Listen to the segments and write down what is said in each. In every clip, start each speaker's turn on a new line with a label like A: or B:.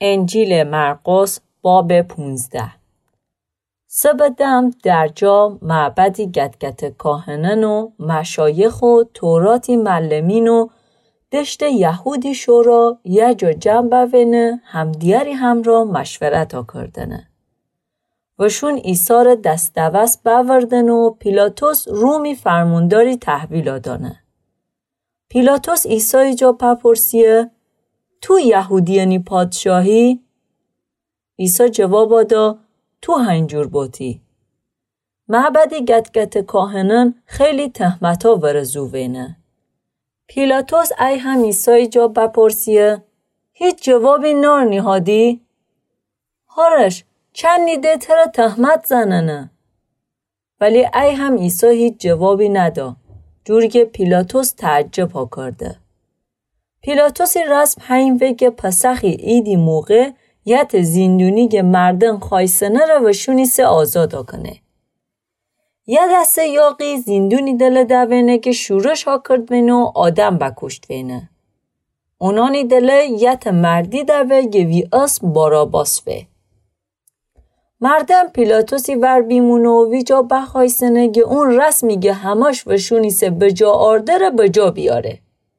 A: انجیل مرقس باب 15. سبدم در جا معبدی گدگت کاهنن و مشایخ و توراتی معلمین و دشت یهودی شورا یه جا جنب بینه همدیاری هم را مشورت کردنه. وشون ایسار دستوست باوردن و پیلاتوس رومی فرمونداری تحویل دانه. پیلاتوس ایسای جا پرسیه تو یهودیانی پادشاهی؟ عیسی جواب دا تو هنجور بوتی. معبدی گدگت کاهنن خیلی تهمتا ورزووینه. پیلاتوس ای هم عیسی جا بپرسیه هیچ جوابی نار نیهادی؟ هارش چند نیده تر تهمت زننه. ولی ای هم عیسی هیچ جوابی ندا. جوری که پیلاتوس تعجب کرده. پیلاتوسی رسم هین وگه پسخی ایدی موقع یت زندونی که مردن خایسنه را وشونی سه آزادا کنه. یه دسته یاقی زندونی دل دوینه که شورش ها کرد وینه و آدم بکشت وینه. اونانی دل یت مردی دوه که وی اسم باراباس وی. مردم پیلاتوسی ور بیمونه و وی جا بخایسنه که اون رسمی که هماش وشونی سه بجا آرده را بجا بیاره.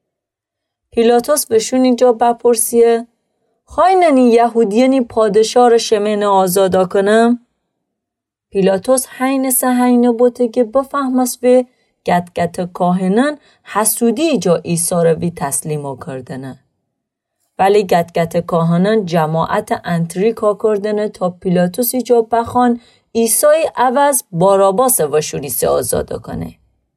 A: پیلاتوس وشونی جا بپرسیه خوایننی یهودیانی پادشاه را شمین آزادا کنم؟ پیلاتوس هینه بوده که بفهمست و گدگت کاهنن حسودی جا عیسی را وی تسلیم کردنه. ولی گدگت کاهنن جماعت انتریکا کردنه تا پیلاتوسی جا بخوان عیسی عوض باراباس وشونی سه آزادا کنه.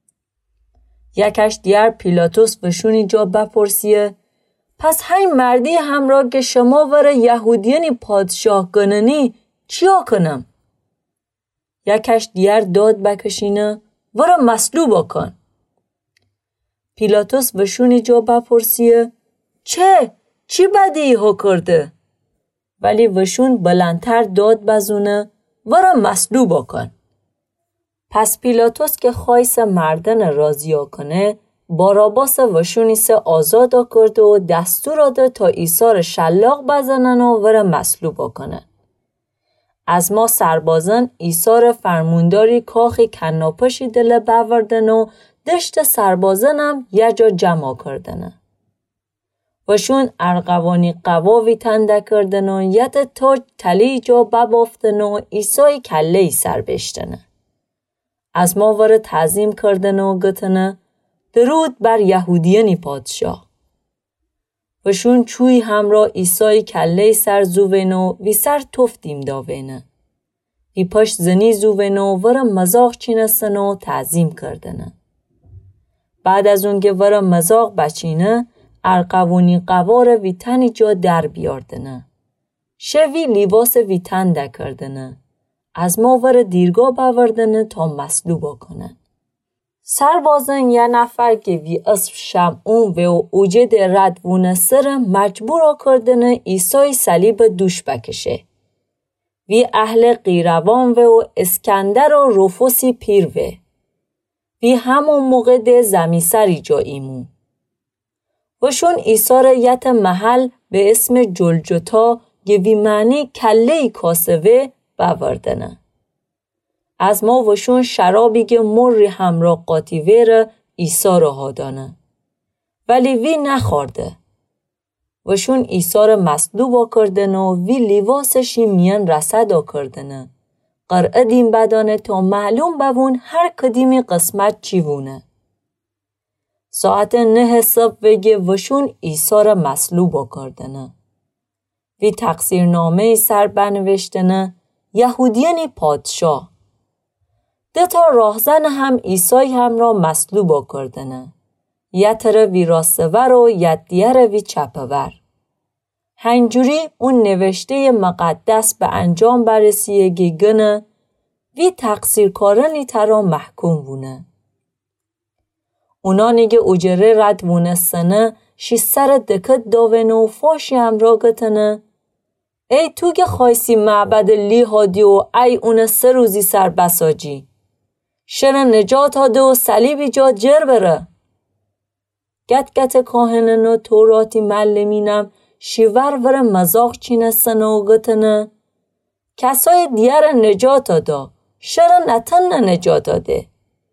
A: یکش دیگر پیلاتوس وشونی جا بپرسیه پس هی مردی همراه که شما ور یهودیانی پادشاه گننی چیا کنم؟ یکش دیگر داد بکشینه ور مصلوب کن. پیلاتوس وشونی جا بپرسیه چی بدی ها کرده؟ ولی وشون بلندتر داد بزونه ور مصلوب کن. پس پیلاتوس که خواهیس مردن راضی کنه باراباس وشونی سه آزادا کرده و دستور داده تا عیسی را شلاق بزنن و ور مصلوب کنن. از ما سربازان عیسی را فرمونداری کاخی کناپشی دل باوردن و دشت سربازان هم یه جا جمع کردن. وشون ارغوانی قواوی تنده کردن و یت تاج تلی جا ببافتن و عیسی کلهی سر بشتنه. از ما ور تعظیم کردن و گتنه درود بر یهودیانی پادشاه. وشون چوی همراه عیسی کله سر زوینو وی سر تفتیم داوینه. وی پشت زنی زوینو ور مزاق چینستن و تعظیم کردنه. بعد از اون که ور مزاق بچینه ارقوانی قوار وی تنی جا در بیاردنه. شوی لیواس وی تن ده کردنه. از ما ور دیرگاه باوردنه تا مصلوب کنن. سربازان یه نفر که وی اسم شمعون و اوجد ردوونه سر مجبور کردن عیسی صلیب دوش بکشه. وی اهل قیروان و اسکندر و رفوسی پیر وی همون موقع ده زمی سری جا ایمون. وشون عیسی را یت محل به اسم جلجتا که وی معنی کله کاسه باوردنه. از ما وشون شرابی که مری همراه قاطیوه را عیسی را هادانه. ولی وی نخورده. وشون عیسی را مصلوب کردن و وی لیواسشی میان رسد کردنه. قرعه دیم بدانه تا معلوم بوون هر کدیمی قسمت چی وونه. ساعت 9 صبح وگه وشون عیسی را مصلوب کردنه. وی تقصیرنامه سر بنوشتنه یهودیانی پادشاه. ده تا راهزن هم عیسی هم را مصلوب کردنه. یه تر وی راستور و یه دیگر وی چپور. هنجوری اون نوشته مقدس به انجام برسیه گنه وی تقصیرکارانی ترا محکوم بونه. اونانی که اجره رد بونستنه شی سر دکت داوینه و فاشی هم را گتنه ای تو که خواهیسی معبد لی هادی و ای اون 3 روزی سر بساجی. شر نجات هاده و صلیبی جا جر بره. گدگت کاهنن و توراتی معلمینم شیور ور مزاق چینه سنوگتنه کسای دیار نجات دا شر نتن نجات داده.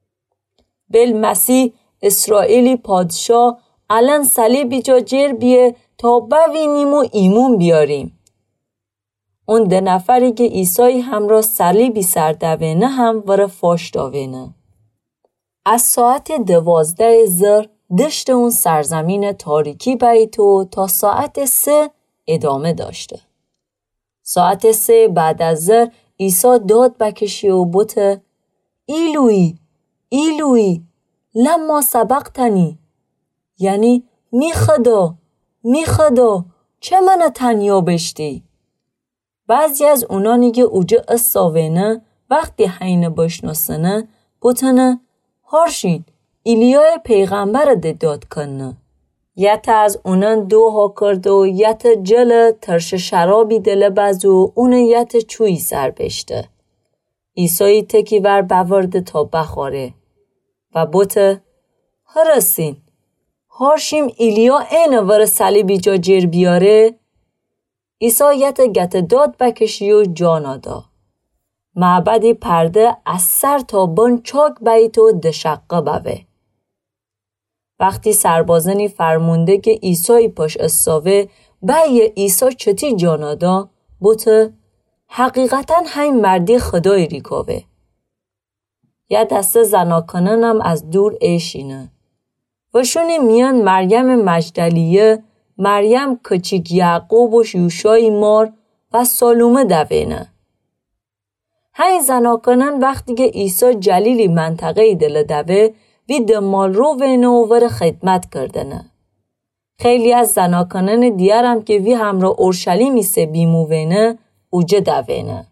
A: بل مسیح اسرائیلی پادشاه الان صلیبی جا جر بیه تا بوینیم و ایمون بیاریم. اون 2 نفری که عیسی همراه صلیبی سردوینه هم ور فاش داوینه. از ساعت 12 ظهر دشت اون سرزمین تاریکی بیتو تا ساعت 3 ادامه داشته. ساعت 3 بعد از ظهر عیسی داد بکشی و بوته ایلوی ایلوی لما سبقتنی، یعنی می خدا چه منو تنیا بشتی؟ بعضی از اونانی که اوجه استاوینه وقتی حین بشناسنه بوتنه هارشین ایلیای پیغمبر داد کنه. یت از اونان 2 ها کرد و یت جل ترش شرابی دل بزو اون یت چوی سر بشته. عیسی تکی ور بورده تا بخوره و بوته هرسین هارشیم ایلیا این ور صلیبی جا جر بیاره. عیسی یت گت داد بکشی و جانا دا. معبدی پرده از سر تا بن چاک بیتو دشقه بوه. وقتی سربازنی فرمونده که عیسی پاش استاوه بای عیسی چتی جانا دا بوته حقیقتا همین مردی خدای ریکاوه. یه دسته زناکنن هم از دور ایشینه. وشونی میان مریم مجدلیه، مریم کچیک یعقوب و یوشای مار و سالومه دوینه. همین زناکنن وقتی که عیسی جلیلی منطقه دل دوه وی دمال رو وینه و ور خدمت کردنه. خیلی از زناکنن دیارم که وی همراه اورشلیمی سه بیمو وینه اوجه دوینه.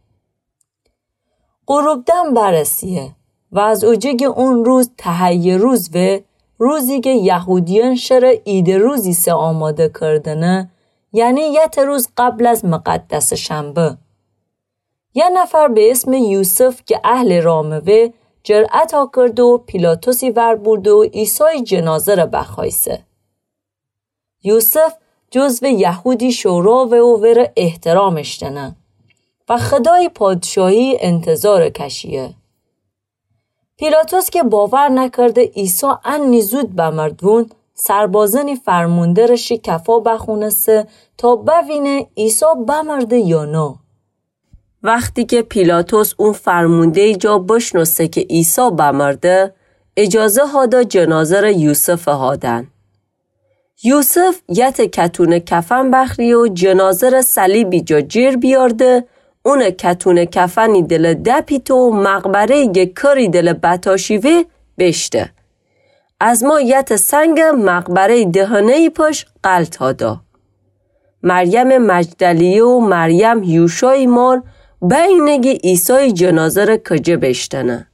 A: غروب دم برسیه و از اوجه اون روز تهیه روز و روزی که یهودیان شر عید روزی سه آماده کردنه، یعنی 1 روز قبل از مقدس شنبه. یه نفر به اسم یوسف که اهل راموه جرأت ها کرد و پیلاتوسی ور برد و عیسی جنازه را بخوایسه. یوسف جزو یهودی شورا و ور احترامش دنه و خدای پادشاهی انتظار کشیه. پیلاتوس که باور نکرده عیسی انی زود بمردون سربازنی فرمونده رشی کفا بخونسته تا ببینه عیسی بمرده یا نه. وقتی که پیلاتوس اون فرمونده جا بشناسه که عیسی بمرده اجازه هادا جنازه را یوسف هادن. یوسف یت کتون کفن بخری و جنازه را صلیبی جا جیر بیارده، اون کتون کفنی دل دپیتو و مقبره یه کاری دل بتاشیوه بشته. از ما یت سنگ مقبره دهانه پاش قلط هادا. مریم مجدلیه و مریم یوشای مار بینگی عیسی جنازه را کجه بشتنه.